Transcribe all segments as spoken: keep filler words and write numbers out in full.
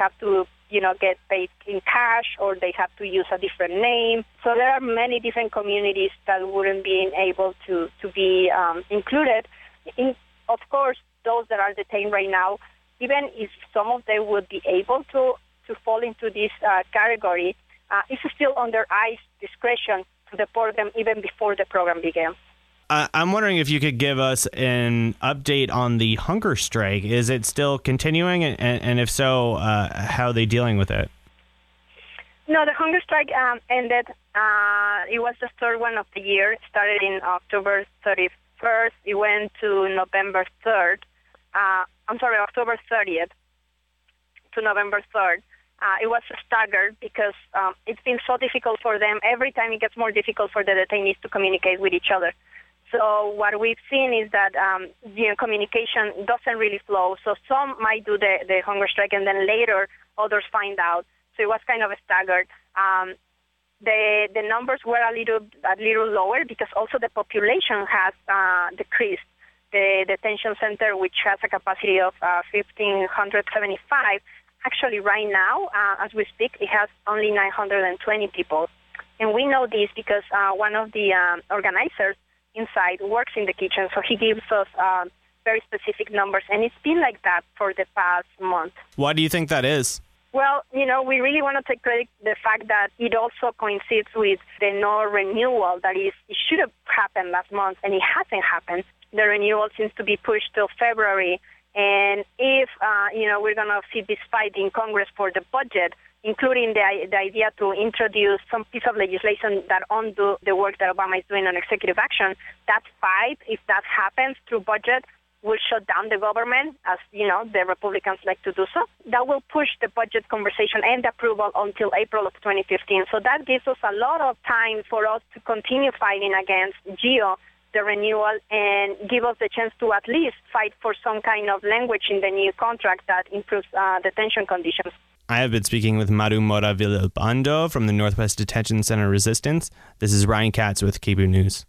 have to, you know, get paid in cash or they have to use a different name. So there are many different communities that wouldn't be able to, to be um, included. In, of course, those that are detained right now, even if some of them would be able to, to fall into this uh, category, uh, it's still under ICE discretion to deport them even before the program began. Uh, I'm wondering if you could give us an update on the hunger strike. Is it still continuing? And, and if so, uh, how are they dealing with it? No, the hunger strike um, ended. Uh, it was the third one of the year. It started in October thirty-first. It went to November third. Uh, I'm sorry, October thirtieth to November third. Uh, it was staggered because um, it's been so difficult for them. Every time it gets more difficult for the detainees to communicate with each other. So what we've seen is that um, you know, communication doesn't really flow. So some might do the, the hunger strike, and then later others find out. So it was kind of staggered. Um, the the numbers were a little a little lower because also the population has uh, decreased. The detention center, which has a capacity of uh, one thousand five hundred seventy-five, actually right now, uh, as we speak, it has only nine hundred twenty people. And we know this because uh, one of the um, organizers inside works in the kitchen, so he gives us uh, very specific numbers, and it's been like that for the past month. Why do you think that is? Well, you know, we really want to take credit the fact that it also coincides with the no renewal. That is, it should have happened last month, and it hasn't happened. The renewal seems to be pushed till February, and if, uh, you know, we're going to see this fight in Congress for the budget, including the, the idea to introduce some piece of legislation that undo the work that Obama is doing on executive action, that fight, if that happens through budget, will shut down the government, as, you know, the Republicans like to do so. That will push the budget conversation and approval until April of twenty fifteen. So that gives us a lot of time for us to continue fighting against GEO, the renewal, and give us the chance to at least fight for some kind of language in the new contract that improves uh, detention conditions. I have been speaking with Maru Mora Villalpando from the Northwest Detention Center Resistance. This is Ryan Katz with K B O News.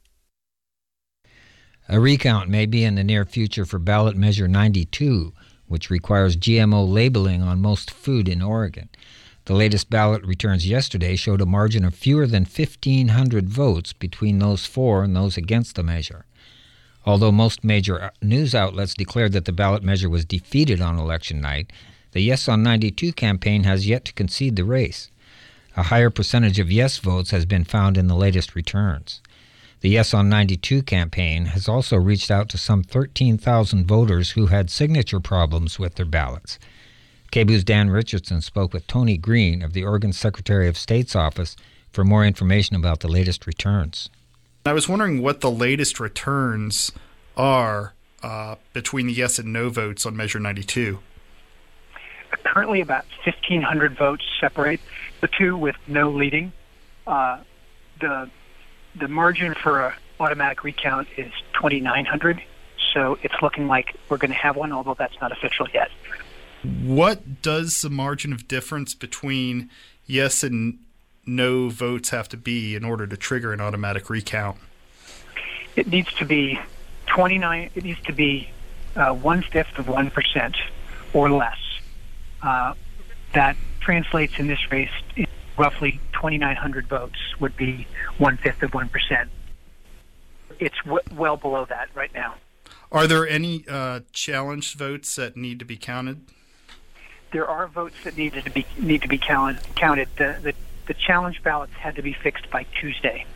A recount may be in the near future for ballot measure ninety-two, which requires G M O labeling on most food in Oregon. The latest ballot returns yesterday showed a margin of fewer than fifteen hundred votes between those for and those against the measure. Although most major news outlets declared that the ballot measure was defeated on election night, the Yes on ninety-two campaign has yet to concede the race. A higher percentage of yes votes has been found in the latest returns. The Yes on ninety-two campaign has also reached out to some thirteen thousand voters who had signature problems with their ballots. K B O's Dan Richardson spoke with Tony Green of the Oregon Secretary of State's office for more information about the latest returns. I was wondering what the latest returns are uh, between the yes and no votes on Measure ninety-two. Currently about fifteen hundred votes separate the two, with no leading. Uh, the the margin for an automatic recount is twenty-nine hundred, so it's looking like we're going to have one, although that's not official yet. What does the margin of difference between yes and no votes have to be in order to trigger an automatic recount? It needs to be twenty-nine. It needs to be uh, one fifth of one percent or less. Uh, that translates in this race in roughly twenty-nine hundred votes would be one fifth of one percent. It's w- well below that right now. Are there any uh, challenged votes that need to be counted? There are votes that need to be need to be counted. Counted. The the, the challenge ballots had to be fixed by Tuesday.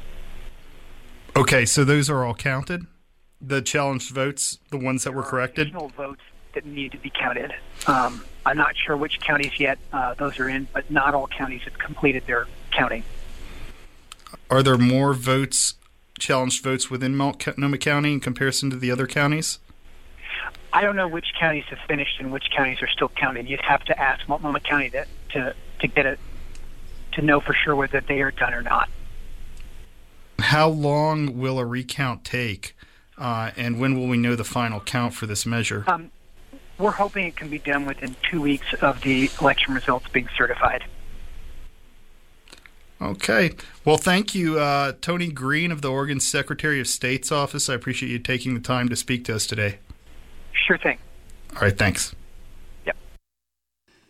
Okay, so those are all counted? The challenged votes, the ones that there were corrected? Additional votes that need to be counted. Um, I'm not sure which counties yet uh, those are in, but not all counties have completed their counting. Are there more votes, challenged votes within Multnomah County in comparison to the other counties? I don't know which counties have finished and which counties are still counting. You'd have to ask Multnomah County to, to, to get it, to know for sure whether they are done or not. How long will a recount take, uh, and when will we know the final count for this measure? Um, we're hoping it can be done within two weeks of the election results being certified. Okay. Well, thank you, uh, Tony Green of the Oregon Secretary of State's office. I appreciate you taking the time to speak to us today. Sure thing. All right, thanks. Yep.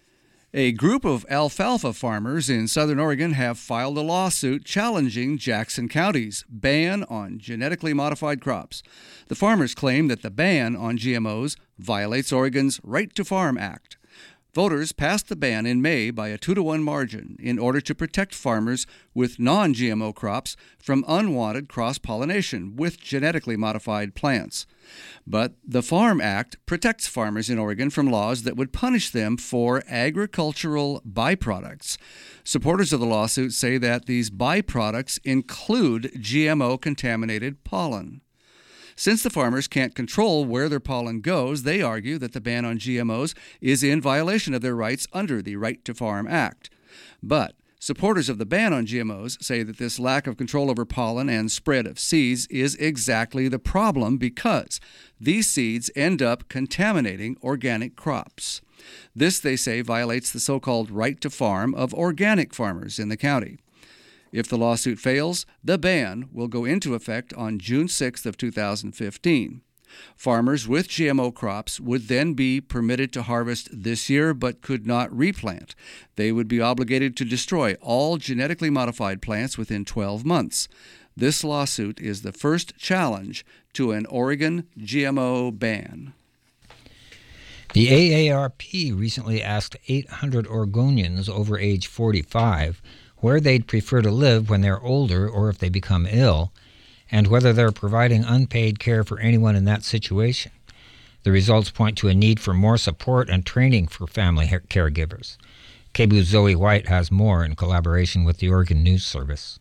A group of alfalfa farmers in southern Oregon have filed a lawsuit challenging Jackson County's ban on genetically modified crops. The farmers claim that the ban on G M Os violates Oregon's Right to Farm Act. Voters passed the ban in May by a two to one margin in order to protect farmers with non-G M O crops from unwanted cross-pollination with genetically modified plants. But the Farm Act protects farmers in Oregon from laws that would punish them for agricultural byproducts. Supporters of the lawsuit say that these byproducts include G M O-contaminated pollen. Since the farmers can't control where their pollen goes, they argue that the ban on G M Os is in violation of their rights under the Right to Farm Act. But supporters of the ban on G M Os say that this lack of control over pollen and spread of seeds is exactly the problem because these seeds end up contaminating organic crops. This, they say, violates the so-called right to farm of organic farmers in the county. If the lawsuit fails, the ban will go into effect on June sixth of two thousand fifteen. Farmers with G M O crops would then be permitted to harvest this year but could not replant. They would be obligated to destroy all genetically modified plants within twelve months. This lawsuit is the first challenge to an Oregon G M O ban. The A A R P recently asked eight hundred Oregonians over age forty-five where they'd prefer to live when they're older or if they become ill, and whether they're providing unpaid care for anyone in that situation. The results point to a need for more support and training for family caregivers. K B U's Zoe White has more in collaboration with the Oregon News Service.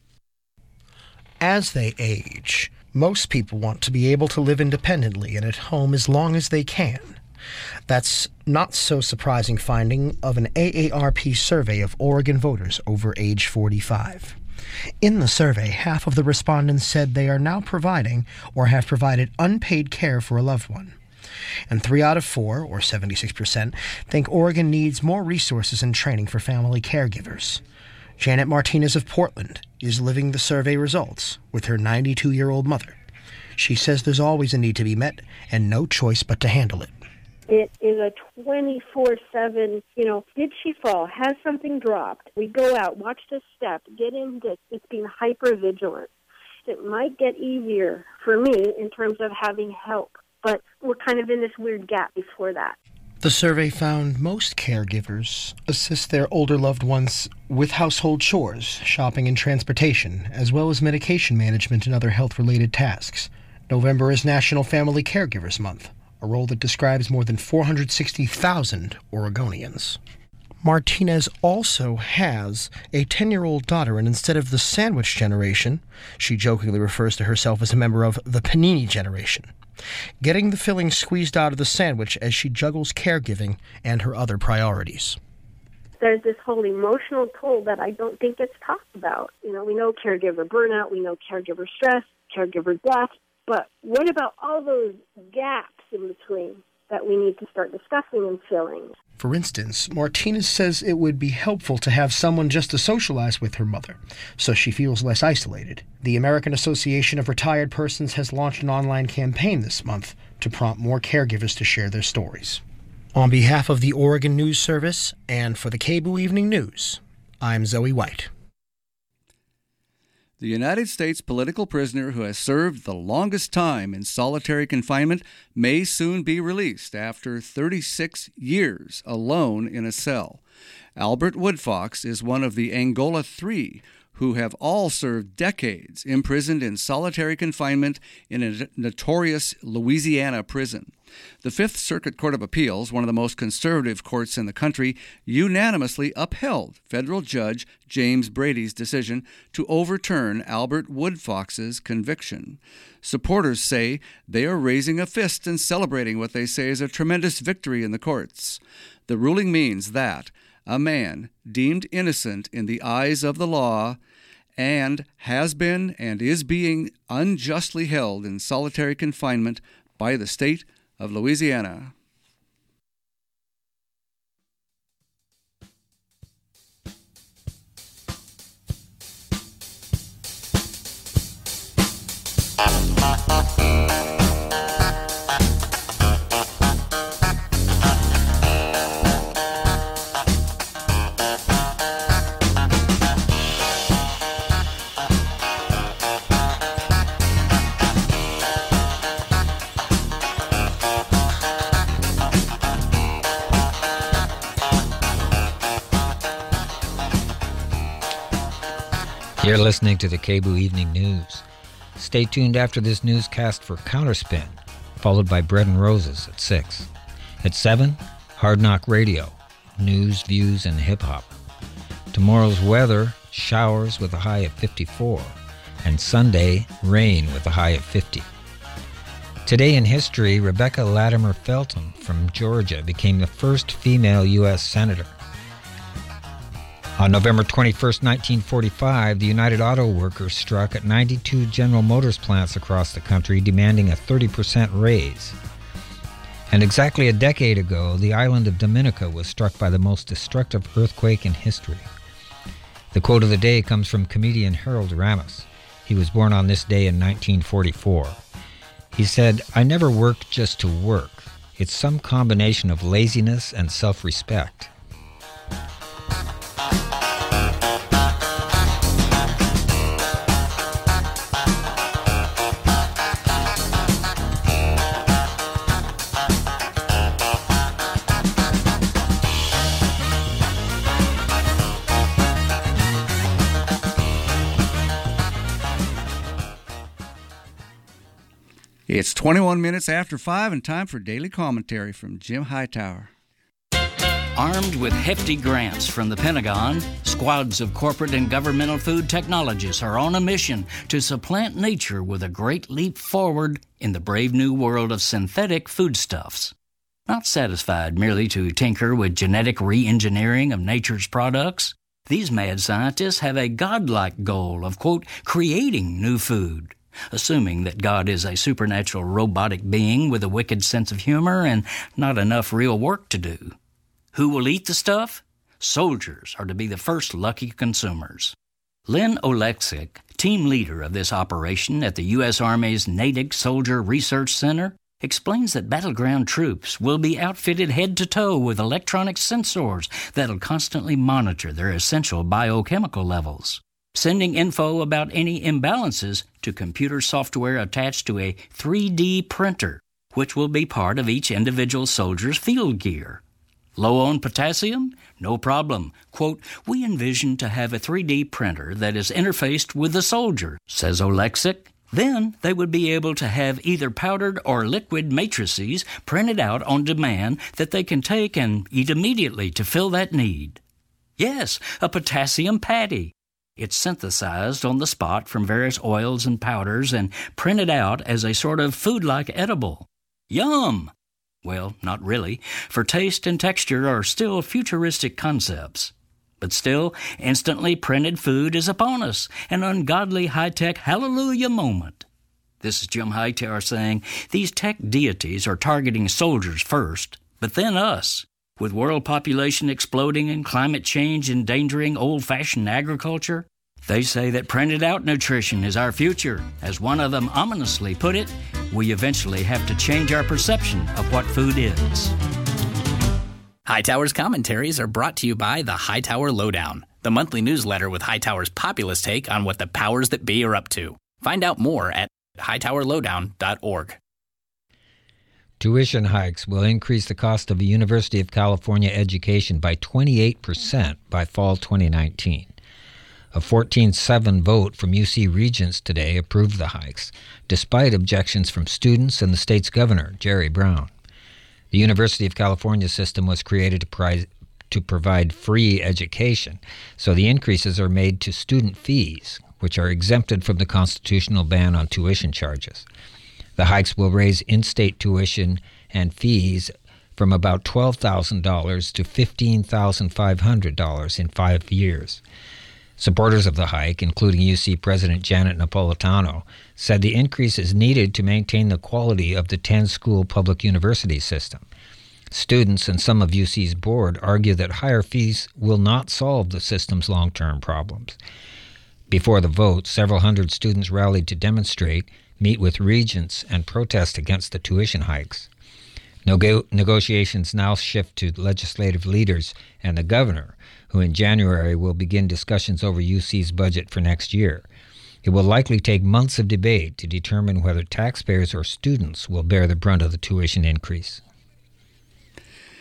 As they age, most people want to be able to live independently and at home as long as they can. That's not so surprising finding of an A A R P survey of Oregon voters over age forty-five. In the survey, half of the respondents said they are now providing or have provided unpaid care for a loved one. And three out of four, or seventy-six percent, think Oregon needs more resources and training for family caregivers. Janet Martinez of Portland is living the survey results with her ninety-two-year-old mother. She says there's always a need to be met and no choice but to handle it. It is a twenty-four seven, you know, did she fall? Has something dropped? We go out, watch this step, get in this. It's being hyper-vigilant. It might get easier for me in terms of having help, but we're kind of in this weird gap before that. The survey found most caregivers assist their older loved ones with household chores, shopping and transportation, as well as medication management and other health-related tasks. November is National Family Caregivers Month, a role that describes more than four hundred sixty thousand Oregonians. Martinez also has a ten-year-old daughter, and instead of the sandwich generation, she jokingly refers to herself as a member of the panini generation, getting the filling squeezed out of the sandwich as she juggles caregiving and her other priorities. There's this whole emotional toll that I don't think gets talked about. You know, we know caregiver burnout, we know caregiver stress, caregiver death, but what about all those gaps in between that we need to start discussing and filling? For instance, Martinez says it would be helpful to have someone just to socialize with her mother, so she feels less isolated. The American Association of Retired Persons has launched an online campaign this month to prompt more caregivers to share their stories. On behalf of the Oregon News Service and for the K B U Evening News, I'm Zoe White. The United States political prisoner who has served the longest time in solitary confinement may soon be released after thirty-six years alone in a cell. Albert Woodfox is one of the Angola Three, who have all served decades imprisoned in solitary confinement in a notorious Louisiana prison. The Fifth Circuit Court of Appeals, one of the most conservative courts in the country, unanimously upheld federal judge James Brady's decision to overturn Albert Woodfox's conviction. Supporters say they are raising a fist and celebrating what they say is a tremendous victory in the courts. The ruling means that a man deemed innocent in the eyes of the law and has been and is being unjustly held in solitary confinement by the state of Louisiana. You're listening to the K B O O Evening News. Stay tuned after this newscast for Counterspin, followed by Bread and Roses at six. At seven, Hard Knock Radio, news, views, and hip-hop. Tomorrow's weather, showers with a high of fifty-four, and Sunday, rain with a high of fifty. Today in history, Rebecca Latimer Felton from Georgia became the first female U S senator. On November twenty-first, nineteen forty-five, the United Auto Workers struck at ninety-two General Motors plants across the country, demanding a thirty percent raise. And exactly a decade ago, the island of Dominica was struck by the most destructive earthquake in history. The quote of the day comes from comedian Harold Ramis. He was born on this day in nineteen forty-four. He said, "I never work just to work. It's some combination of laziness and self-respect." It's twenty-one minutes after five and time for daily commentary from Jim Hightower. Armed with hefty grants from the Pentagon, squads of corporate and governmental food technologists are on a mission to supplant nature with a great leap forward in the brave new world of synthetic foodstuffs. Not satisfied merely to tinker with genetic re-engineering of nature's products, these mad scientists have a godlike goal of, quote, creating new food, assuming that God is a supernatural robotic being with a wicked sense of humor and not enough real work to do. Who will eat the stuff? Soldiers are to be the first lucky consumers. Lynn Oleksick, team leader of this operation at the U S Army's Natick Soldier Research Center, explains that battleground troops will be outfitted head to toe with electronic sensors that'll constantly monitor their essential biochemical levels, sending info about any imbalances to computer software attached to a three D printer, which will be part of each individual soldier's field gear. Low on potassium? No problem. Quote, we envision to have a three D printer that is interfaced with the soldier, says Oleksick. Then they would be able to have either powdered or liquid matrices printed out on demand that they can take and eat immediately to fill that need. Yes, a potassium patty. It's synthesized on the spot from various oils and powders and printed out as a sort of food-like edible. Yum! Well, not really, for taste and texture are still futuristic concepts. But still, instantly printed food is upon us, an ungodly high-tech hallelujah moment. This is Jim Hightower saying these tech deities are targeting soldiers first, but then us. With world population exploding and climate change endangering old-fashioned agriculture, they say that printed-out nutrition is our future. As one of them ominously put it, we eventually have to change our perception of what food is. Hightower's commentaries are brought to you by the Hightower Lowdown, the monthly newsletter with Hightower's populist take on what the powers that be are up to. Find out more at hightower lowdown dot org. Tuition hikes will increase the cost of a University of California education by twenty-eight percent by fall twenty nineteen. A fourteen seven vote from U C Regents today approved the hikes, despite objections from students and the state's governor, Jerry Brown. The University of California system was created to, pri- to provide free education, so the increases are made to student fees, which are exempted from the constitutional ban on tuition charges. The hikes will raise in-state tuition and fees from about twelve thousand dollars to fifteen thousand five hundred dollars in five years. Supporters of the hike, including U C President Janet Napolitano, said the increase is needed to maintain the quality of the ten-school public university system. Students and some of U C's board argue that higher fees will not solve the system's long-term problems. Before the vote, several hundred students rallied to demonstrate, meet with regents, and protest against the tuition hikes. Nego- negotiations now shift to legislative leaders and the governor, who in January will begin discussions over U C's budget for next year. It will likely take months of debate to determine whether taxpayers or students will bear the brunt of the tuition increase.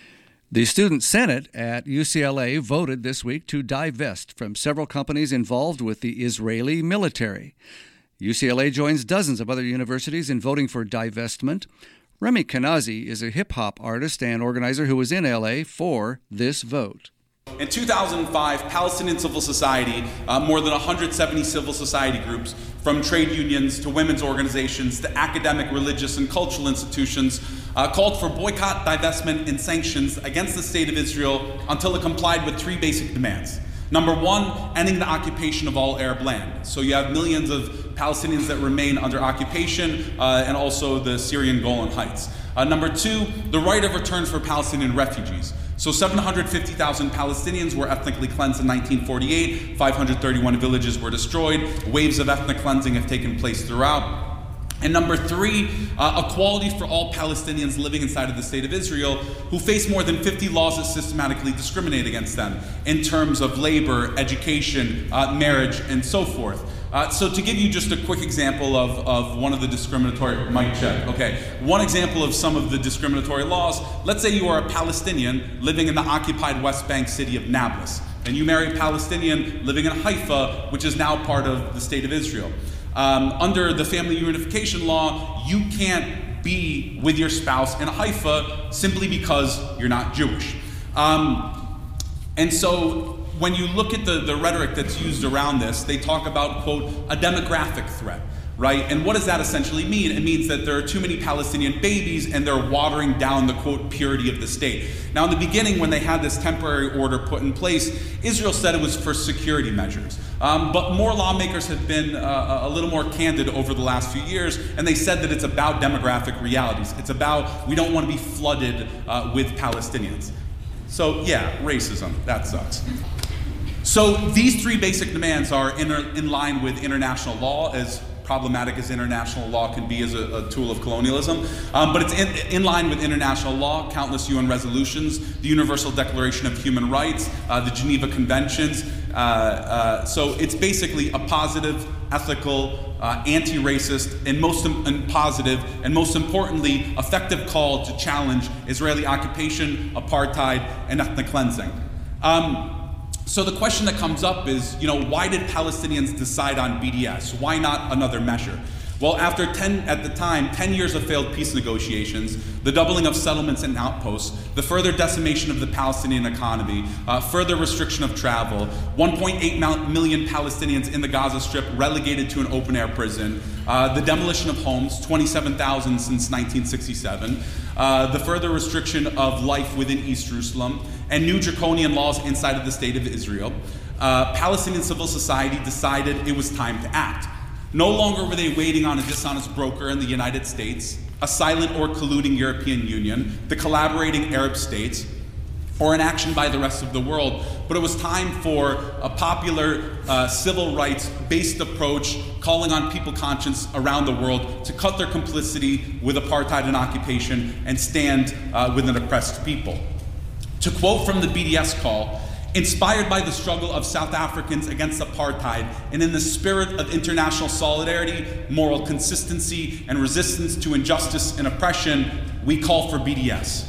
The Student Senate at U C L A voted this week to divest from several companies involved with the Israeli military. U C L A joins dozens of other universities in voting for divestment. Remy Kenazi is a hip-hop artist and organizer who was in L A for this vote. In two thousand five, Palestinian civil society, uh, more than one hundred seventy civil society groups, from trade unions to women's organizations to academic, religious, and cultural institutions, uh, called for boycott, divestment, and sanctions against the State of Israel until it complied with three basic demands. Number one, ending the occupation of all Arab land. So you have millions of Palestinians that remain under occupation, uh, and also the Syrian Golan Heights. Uh, number two, the right of return for Palestinian refugees. So seven hundred fifty thousand Palestinians were ethnically cleansed in nineteen forty-eight, five hundred thirty-one villages were destroyed, waves of ethnic cleansing have taken place throughout. And number three, uh, equality for all Palestinians living inside of the State of Israel who face more than fifty laws that systematically discriminate against them in terms of labor, education, uh, marriage, and so forth. Uh, so to give you just a quick example of, of one of the discriminatory, mic check, okay, one example of some of the discriminatory laws, let's say you are a Palestinian living in the occupied West Bank city of Nablus, and you marry a Palestinian living in Haifa, which is now part of the State of Israel. Um, under the family reunification law, you can't be with your spouse in Haifa simply because you're not Jewish. Um, and so when you look at the, the rhetoric that's used around this, they talk about, quote, a demographic threat, right? And what does that essentially mean? It means that there are too many Palestinian babies and they're watering down the, quote, purity of the state. Now, in the beginning, when they had this temporary order put in place, Israel said it was for security measures. Um, but more lawmakers have been uh, a little more candid over the last few years, and they said that it's about demographic realities. It's about, we don't want to be flooded uh, with Palestinians. So, yeah, racism, that sucks. So these three basic demands are in, in line with international law, as problematic as international law can be as a, a tool of colonialism. Um, but it's in, in line with international law, countless U N resolutions, the Universal Declaration of Human Rights, uh, the Geneva Conventions. Uh, uh, so it's basically a positive, ethical, uh, anti-racist, and most and positive, and most importantly, effective call to challenge Israeli occupation, apartheid, and ethnic cleansing. Um, So the question that comes up is, you know, why did Palestinians decide on B D S? Why not another measure? Well, after ten, at the time, ten years of failed peace negotiations, the doubling of settlements and outposts, the further decimation of the Palestinian economy, uh, further restriction of travel, one point eight million Palestinians in the Gaza Strip relegated to an open-air prison, uh, the demolition of homes, twenty-seven thousand since nineteen sixty-seven, uh, the further restriction of life within East Jerusalem, and new draconian laws inside of the State of Israel, uh, Palestinian civil society decided it was time to act. No longer were they waiting on a dishonest broker in the United States, a silent or colluding European Union, the collaborating Arab states, or an action by the rest of the world, but it was time for a popular uh, civil rights-based approach calling on people conscious around the world to cut their complicity with apartheid and occupation and stand uh, with an oppressed people. To quote from the B D S call, inspired by the struggle of South Africans against apartheid and in the spirit of international solidarity, moral consistency, and resistance to injustice and oppression, we call for B D S.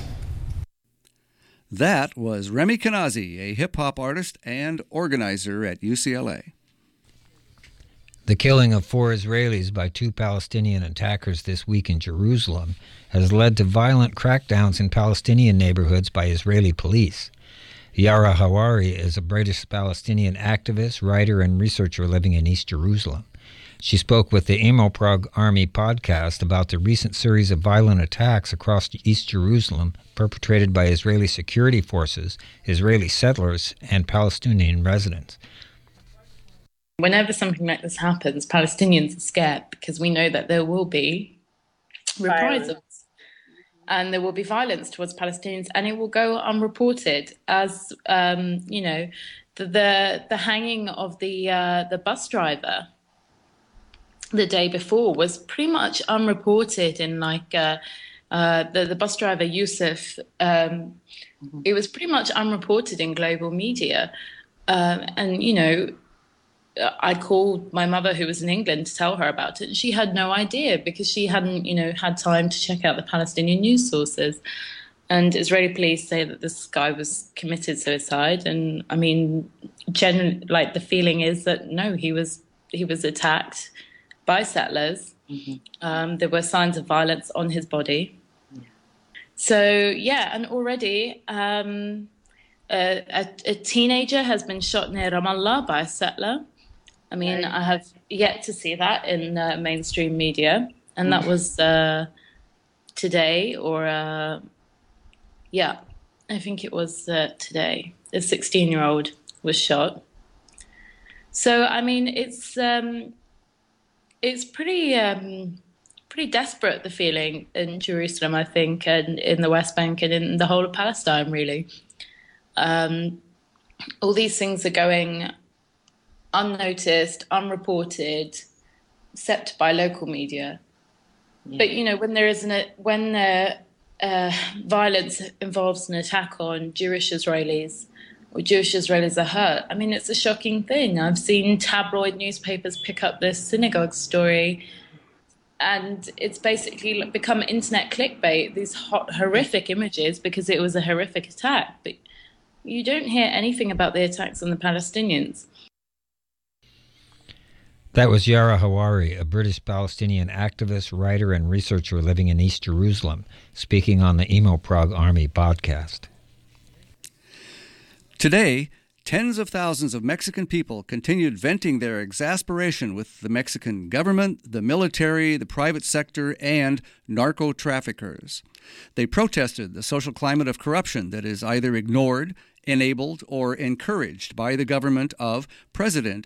That was Remy Kenazi, a hip-hop artist and organizer at U C L A. The killing of four Israelis by two Palestinian attackers this week in Jerusalem has led to violent crackdowns in Palestinian neighborhoods by Israeli police. Yara Hawari is a British Palestinian activist, writer, and researcher living in East Jerusalem. She spoke with the Imoprog Army podcast about the recent series of violent attacks across East Jerusalem perpetrated by Israeli security forces, Israeli settlers, and Palestinian residents. Whenever something like this happens, Palestinians are scared because we know that there will be reprisals and there will be violence towards Palestinians, and it will go unreported. As um, you know, the, the the hanging of the uh, the bus driver the day before was pretty much unreported in like uh, uh, the the bus driver Yusuf. Um, mm-hmm. It was pretty much unreported in global media, um, and you know. I called my mother, who was in England, to tell her about it. And she had no idea because she hadn't, you know, had time to check out the Palestinian news sources. And Israeli police say that this guy was committed suicide. And I mean, generally, like the feeling is that no, he was he was attacked by settlers. Mm-hmm. Um, there were signs of violence on his body. Yeah. So yeah, and already um, a, a, a teenager has been shot near Ramallah by a settler. I mean, right. I have yet to see that in uh, mainstream media, and that was uh, today or. Uh, Yeah, I think it was uh, today. A sixteen-year-old was shot. So I mean, it's um, it's pretty um, pretty desperate, the feeling in Jerusalem, I think, and in the West Bank and in the whole of Palestine, really. Um, all these things are going unnoticed, unreported, except by local media. Yeah. But you know, when there isn't a when there Uh, violence involves an attack on Jewish Israelis, or Jewish Israelis are hurt. I mean, it's a shocking thing. I've seen tabloid newspapers pick up this synagogue story, and it's basically become internet clickbait, these hot, horrific images, because it was a horrific attack. But you don't hear anything about the attacks on the Palestinians. That was Yara Hawari, a British-Palestinian activist, writer, and researcher living in East Jerusalem, speaking on the Emo Prague Army podcast. Today, tens of thousands of Mexican people continued venting their exasperation with the Mexican government, the military, the private sector, and narco-traffickers. They protested the social climate of corruption that is either ignored, enabled, or encouraged by the government of President